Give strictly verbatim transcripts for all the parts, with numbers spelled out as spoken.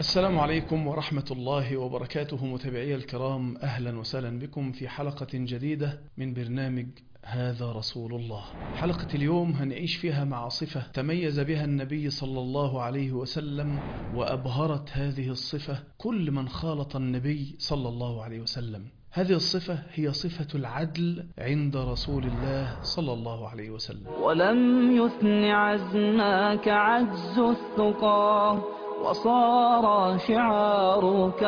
السلام عليكم ورحمة الله وبركاته. متابعي الكرام، أهلا وسهلا بكم في حلقة جديدة من برنامج هذا رسول الله. حلقة اليوم هنعيش فيها مع صفة تميز بها النبي صلى الله عليه وسلم، وأبهرت هذه الصفة كل من خالط النبي صلى الله عليه وسلم. هذه الصفة هي صفة العدل عند رسول الله صلى الله عليه وسلم. ولم يثن عزمك عجز الثقى، وصار شعارك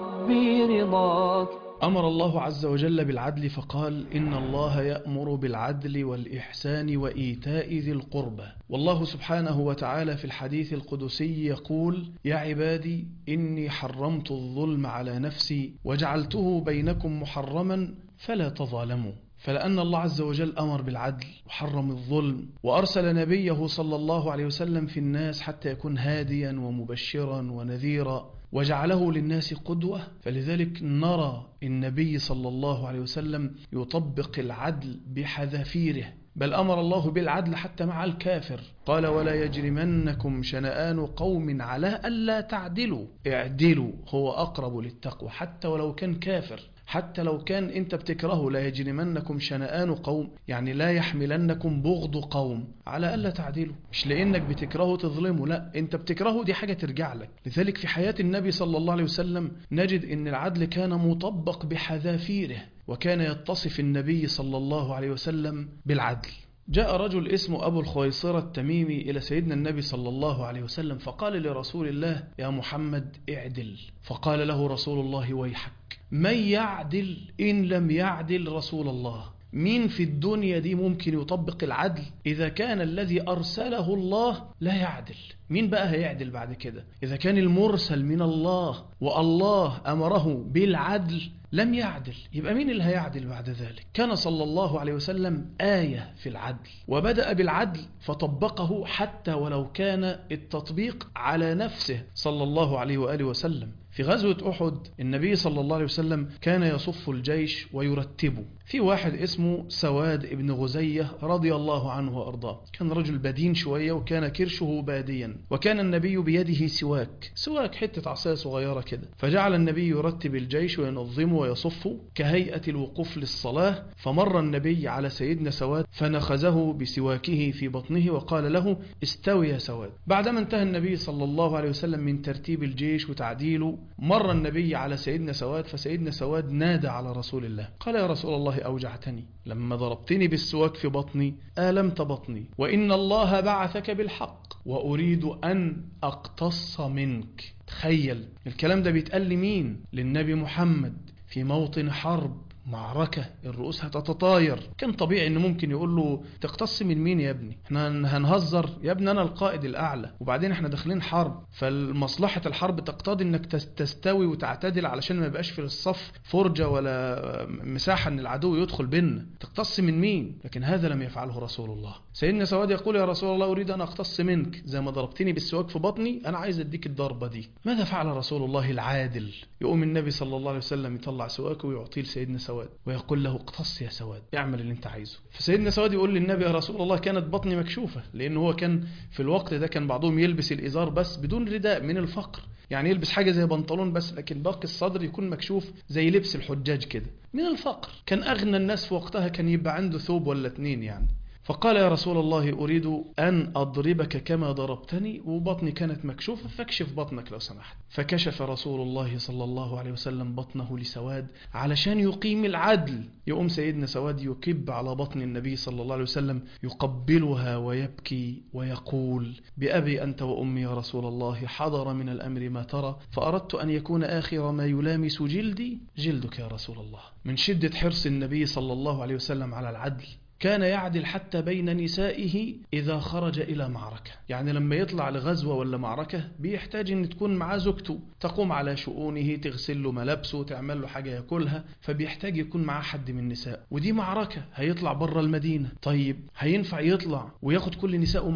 ربي رضاك. أمر الله عز وجل بالعدل فقال: إن الله يأمر بالعدل والإحسان وإيتاء ذي القربى. والله سبحانه وتعالى في الحديث القدسي يقول: يا عبادي إني حرمت الظلم على نفسي وجعلته بينكم محرما فلا تظالموا. فلأن الله عز وجل أمر بالعدل وحرم الظلم، وأرسل نبيه صلى الله عليه وسلم في الناس حتى يكون هاديا ومبشرا ونذيرا، وجعله للناس قدوة، فلذلك نرى النبي صلى الله عليه وسلم يطبق العدل بحذافيره. بل أمر الله بالعدل حتى مع الكافر، قال: ولا يجرمنكم شنآن قوم على ألا تعدلوا، اعدلوا هو أقرب للتقوى، حتى ولو كان كافر، حتى لو كان انت بتكرهه. لا يجرمنكم شنآن قوم، يعني لا يحملنكم بغض قوم على ألا تعدلوا، مش لأنك بتكرهه تظلمه، لا، انت بتكرهه دي حاجة ترجع لك. لذلك في حياة النبي صلى الله عليه وسلم نجد ان العدل كان مطبق بحذافيره، وكان يتصف النبي صلى الله عليه وسلم بالعدل. جاء رجل اسمه أبو الخويصرة التميمي إلى سيدنا النبي صلى الله عليه وسلم فقال لرسول الله: يا محمد اعدل. فقال له رسول الله: ويحك، من يعدل إن لم يعدل رسول الله؟ مين في الدنيا دي ممكن يطبق العدل إذا كان الذي أرسله الله لا يعدل؟ مين بقى هيعدل بعد كده؟ إذا كان المرسل من الله والله أمره بالعدل لم يعدل، يبقى مين اللي هيعدل بعد ذلك؟ كان صلى الله عليه وسلم آية في العدل، وبدأ بالعدل فطبقه حتى ولو كان التطبيق على نفسه صلى الله عليه وآله وسلم. في غزوة أحد النبي صلى الله عليه وسلم كان يصف الجيش ويرتبه. في واحد اسمه سواد ابن غزية رضي الله عنه وأرضاه، كان رجل بدين شوية وكان كرشه باديا، وكان النبي بيده سواك سواك حتة عصاية صغيرة كده، فجعل النبي يرتب الجيش وينظمه ويصفه كهيئة الوقوف للصلاة. فمر النبي على سيدنا سواد فنخزه بسواكه في بطنه وقال له: استوي يا سواد. بعدما انتهى النبي صلى الله عليه وسلم من ترتيب الجيش وتعديله، مر النبي على سيدنا سواد، فسيدنا سواد نادى على رسول الله قال: يا رسول الله أوجعتني، لما ضربتني بالسواك في بطني آلمت بطني، وإن الله بعثك بالحق وأريد أن أقتص منك. تخيل الكلام ده بيتقال لمين؟ للنبي محمد في موطن حرب، معركة الرؤوس هتتطاير. كان طبيعي انه ممكن يقول له: تقتص من مين يا ابني؟ احنا هنهزر يا ابني؟ انا القائد الاعلى، وبعدين احنا داخلين حرب، فالمصلحة الحرب تقتضي انك تستوي وتعتدل علشان ما يبقاش في الصف فرجة ولا مساحة ان العدو يدخل بيننا. تقتص من مين؟ لكن هذا لم يفعله رسول الله. سيدنا سواد يقول: يا رسول الله اريد ان اقتص منك، زي ما ضربتني بالسواك في بطني انا عايز اديك الضربة دي. ماذا فعل رسول الله العادل؟ يقوم النبي صلى الله عليه وسلم يطلع سواكه ويعطيه لسيدنا سواد ويقول له: اقتص يا سواد، اعمل اللي انت عايزه. فسيدنا سواد يقول للنبي: يا رسول الله كانت بطني مكشوفة، لأنه هو كان في الوقت ده كان بعضهم يلبس الإزار بس بدون رداء من الفقر، يعني يلبس حاجة زي بنطلون بس، لكن باقي الصدر يكون مكشوف زي لبس الحجاج كده من الفقر. كان أغنى الناس في وقتها كان يبقى عنده ثوب ولا اتنين يعني. فقال: يا رسول الله أريد أن أضربك كما ضربتني، وبطني كانت مكشوفة، فاكشف بطنك لو سمحت. فكشف رسول الله صلى الله عليه وسلم بطنه لسواد علشان يقيم العدل. يقوم سيدنا سواد يكب على بطن النبي صلى الله عليه وسلم يقبلها ويبكي ويقول: بأبي أنت وأمي يا رسول الله، حضر من الأمر ما ترى، فأردت أن يكون آخر ما يلامس جلدي جلدك يا رسول الله. من شدة حرص النبي صلى الله عليه وسلم على العدل كان يعدل حتى بين نسائه إذا خرج إلى معركة، يعني لما يطلع لغزوة ولا معركة بيحتاج أن تكون معاه زوجته تقوم على شؤونه، تغسل له ملابسه، تعمل له حاجة يأكلها، فبيحتاج يكون معاه حد من النساء. ودي معركة هيطلع بره المدينة، طيب هينفع يطلع وياخد كل نسائه معاه؟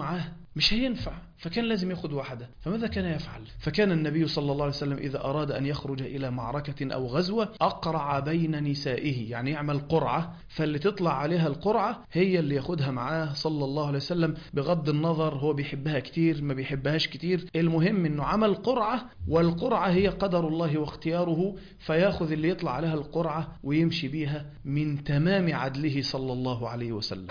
مش هينفع، فكان لازم ياخد واحدة. فماذا كان يفعل؟ فكان النبي صلى الله عليه وسلم إذا أراد أن يخرج إلى معركة أو غزوة أقرع بين نسائه، يعني يعمل قرعة، فاللي تطلع عليها القرعة هي اللي ياخدها معاه صلى الله عليه وسلم، بغض النظر هو بيحبها كتير ما بيحبهاش كتير، المهم أنه عمل قرعة، والقرعة هي قدر الله واختياره، فياخذ اللي يطلع عليها القرعة ويمشي بيها من تمام عدله صلى الله عليه وسلم.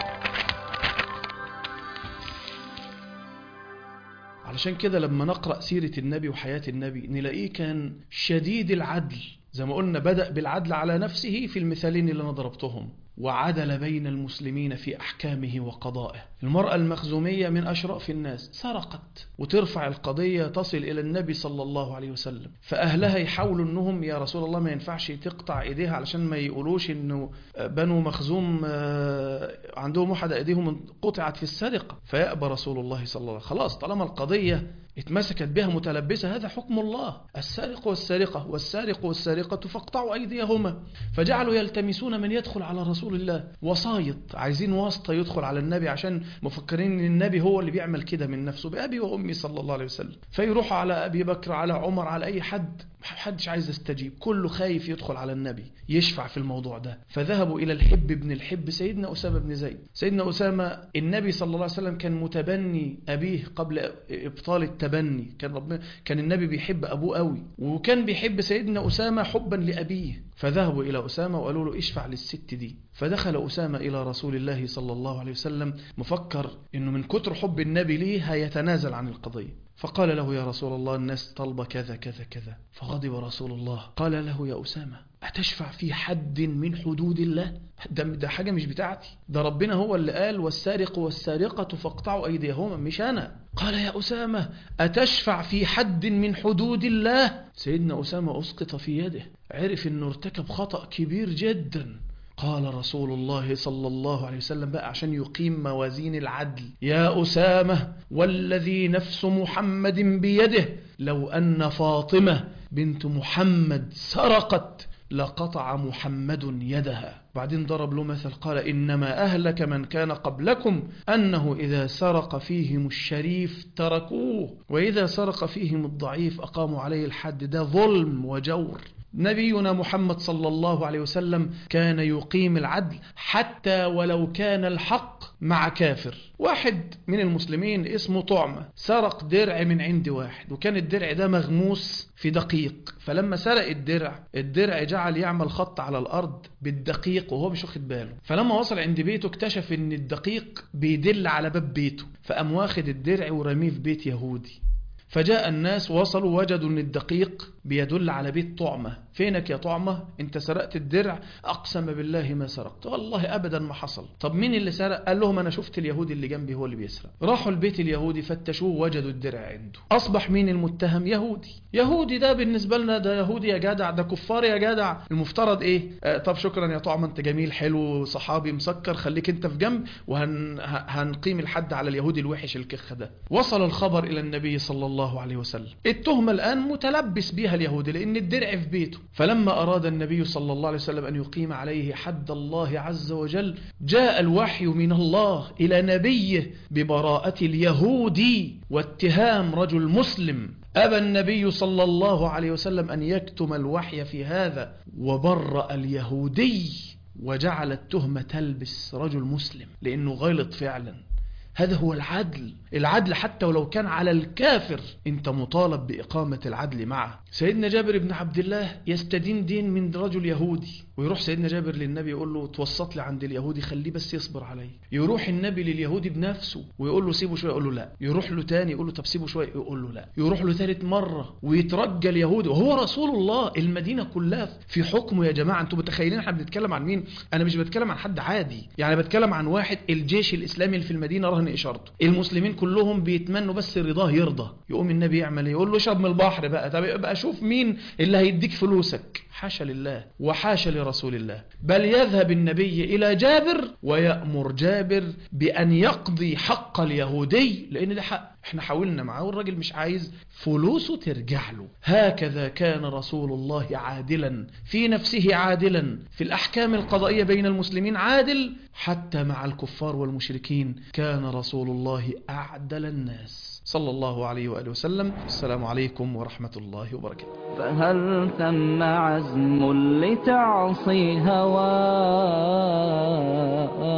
علشان كده لما نقرأ سيرة النبي وحياة النبي نلاقيه كان شديد العدل، زي ما قلنا بدأ بالعدل على نفسه في المثالين اللي أنا ضربتهم، وعدل بين المسلمين في أحكامه وقضائه. المرأة المخزومية من أشراف الناس سرقت وترفع القضية تصل إلى النبي صلى الله عليه وسلم، فأهلها يحاولوا أنهم يا رسول الله ما ينفعش تقطع إيديها علشان ما يقولوش أنه بنو مخزوم عندهم واحد إيديهم قطعت في السرقة، فيأبى رسول الله صلى الله عليه وسلم. خلاص طالما القضية اتمسكت بها متلبسة هذا حكم الله، السارق والسارقة والسارق والسارقة فاقطعوا أيديهما. فجعلوا يلتمسون من يدخل على رسول الله، وسايط عايزين واسطة يدخل على النبي، عشان مفكرين ان النبي هو اللي بيعمل كده من نفسه بأبي وأمي صلى الله عليه وسلم. فيروحوا على أبي بكر على عمر على أي حد، محدش عايز يستجيب، كله خايف يدخل على النبي يشفع في الموضوع ده. فذهبوا إلى الحب بن الحب سيدنا أسامة بن زيد. سيدنا أسامة النبي صلى الله عليه وسلم كان متبني أبيه قبل إبطال التبني، كان ربنا كان النبي بيحب أبوه قوي، وكان بيحب سيدنا أسامة حبا لأبيه. فذهبوا إلى أسامة وقالوا له اشفع للست دي. فدخل أسامة إلى رسول الله صلى الله عليه وسلم مفكر إنه من كتر حب النبي ليه هيتنازل عن القضية. فقال له يا رسول الله الناس طلب كذا كذا كذا. فغضب رسول الله قال له يا أسامة أتشفع في حد من حدود الله؟ ده, ده حاجة مش بتاعتي، ده ربنا هو اللي قال والسارق والسارقة فاقطعوا أيديهما، مش أنا. قال يا أسامة أتشفع في حد من حدود الله؟ سيدنا أسامة أسقط في يده، عرف أنه ارتكب خطأ كبير جدا. قال رسول الله صلى الله عليه وسلم بقى عشان يقيم موازين العدل: يا أسامة والذي نفس محمد بيده لو أن فاطمة بنت محمد سرقت لقطع محمد يدها. بعدين ضرب له مثل قال: إنما أهلك من كان قبلكم أنه إذا سرق فيهم الشريف تركوه وإذا سرق فيهم الضعيف أقاموا عليه الحد. ده ظلم وجور. نبينا محمد صلى الله عليه وسلم كان يقيم العدل حتى ولو كان الحق مع كافر. واحد من المسلمين اسمه طعمة سرق درع من عند واحد، وكان الدرع ده مغموس في دقيق، فلما سرق الدرع الدرع جعل يعمل خط على الأرض بالدقيق وهو مش واخد باله. فلما وصل عند بيته اكتشف ان الدقيق بيدل على باب بيته، فقام واخد الدرع ورميه في بيت يهودي. فجاء الناس وصلوا وجدوا ان الدقيق بيدل على بيت طعمة. فينك يا طعمة؟ انت سرقت الدرع؟ اقسم بالله ما سرقت، والله ابدا ما حصل. طب مين اللي سرق؟ قال لهم انا شفت اليهودي اللي جنبي هو اللي بيسرق. راحوا البيت اليهودي فتشوه وجدوا الدرع عنده. اصبح مين المتهم؟ يهودي. يهودي ده بالنسبة لنا ده يهودي يا جدع، ده كفار يا جدع. المفترض ايه؟ آه طب شكرا يا طعمة انت جميل حلو صحابي مسكر، خليك انت في جنب وهنقيم الحد على اليهودي الوحش الكخ ده. وصل الخبر الى النبي صلى الله عليه وسلم. التهمة الآن متلبس بها اليهودي لأن الدرع في بيته. فلما أراد النبي صلى الله عليه وسلم أن يقيم عليه حد الله عز وجل جاء الوحي من الله إلى نبيه ببراءة اليهودي واتهام رجل مسلم. أبى النبي صلى الله عليه وسلم أن يكتم الوحي في هذا وبرأ اليهودي وجعل التهمة تلبس رجل مسلم لأنه غلط فعلا. هذا هو العدل. العدل حتى ولو كان على الكافر انت مطالب بإقامة العدل معه. سيدنا جابر بن عبد الله يستدين دين من رجل يهودي، ويروح سيدنا جابر للنبي يقول له توسط لي عند اليهودي خليه بس يصبر علي. يروح النبي لليهودي بنفسه ويقول له سيبه شوية، يقول له لا. يروح له تاني يقول له طب سيبه شوية، يقول له لا. يروح له ثالث مرة ويترجى اليهودي وهو رسول الله. المدينة كلها في حكمه يا جماعة. انتوا متخيلين احنا بنتكلم عن مين؟ انا مش بتكلم عن حد عادي، يعني بتكلم عن واحد الجيش الاسلامي اللي في المدينة رهن اشارته، المسلمين كلهم بيتمنوا بس رضاه يرضى. يقوم النبي يعمل ايه؟ يقول له اشرب من البحر بقى. طب ابقى شوف مين اللي هيديك فلوسك. حاشا لله وحاشا لرسول الله. بل يذهب النبي إلى جابر ويأمر جابر بأن يقضي حق اليهودي، لأن ده حق. احنا حاولنا معاه والراجل مش عايز فلوسه ترجع له. هكذا كان رسول الله عادلا في نفسه، عادلا في الأحكام القضائية بين المسلمين، عادل حتى مع الكفار والمشركين. كان رسول الله أعدل الناس صلى الله عليه وآله وسلم. السلام عليكم ورحمة الله وبركاته. فهل ثم عزم لتعصي هواه